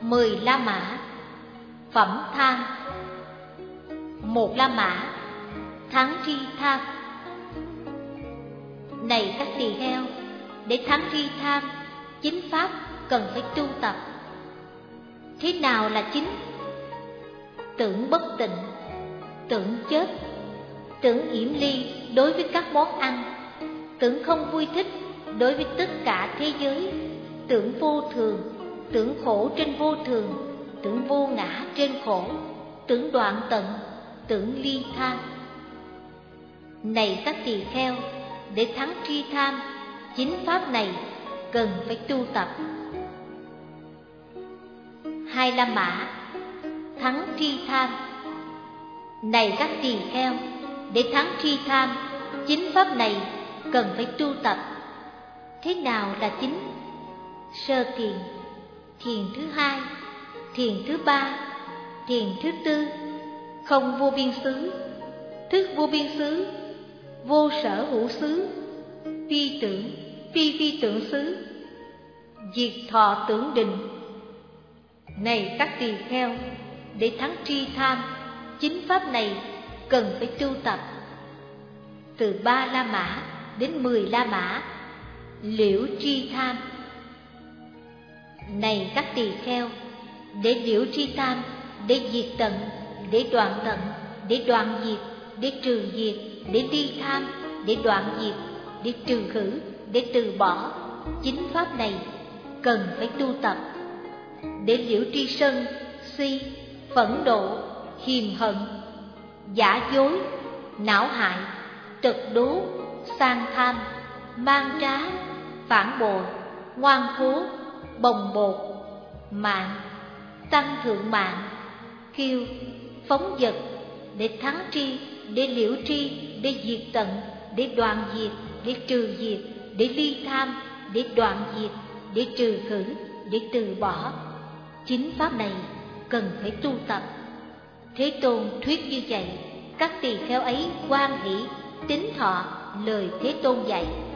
10 la mã, phẩm tham. 1 la mã, thắng tri tham. Này các tỳ kheo, để thắng tri tham, chính pháp cần phải tu tập. Thế nào là chính? Tưởng bất tịnh, tưởng chết, tưởng yểm ly đối với các món ăn, tưởng không vui thích đối với tất cả thế giới, tưởng vô thường, tưởng khổ trên vô thường, tưởng vô ngã trên khổ, tưởng đoạn tận, tưởng ly tham. Này các tỳ kheo, để thắng tri tham, chính pháp này cần phải tu tập. 2 la mã, thắng tri tham. Này các tỳ kheo, để thắng tri tham, chính pháp này cần phải tu tập. Thế nào là chính? Sơ thiền, thiền thứ 2, thiền thứ 3, thiền thứ 4, không vô biên xứ, thức vô biên xứ, vô sở hữu xứ, phi tưởng, phi phi tưởng xứ, diệt thọ tưởng định. Này các tỳ kheo, để thắng tri tham, chính pháp này cần phải tu tập. Từ 3 la mã đến 10 la mã, liễu tri tham. Này các tỳ kheo, để liễu tri tham, để diệt tận, để đoạn tận, để đoạn diệt, để trừ diệt, để ly tham, để đoạn diệt, để trừ khử, để từ bỏ, chính pháp này cần phải tu tập. Để liễu tri sân, si, phẫn nộ, hiềm hận, giả dối, não hại, trật đố, sang tham, mang trá, phản bội, ngoan cố, bồng bột, mạng, tăng thượng mạng, kiêu, phóng dật, để thắng tri, để liễu tri, để diệt tận, để đoạn diệt, để trừ diệt, để ly tham, để đoạn diệt, để trừ khử, để từ bỏ. Chính pháp này cần phải tu tập. Thế Tôn thuyết như vậy, các tỳ kheo ấy hoan hỷ tín thọ lời Thế Tôn dạy.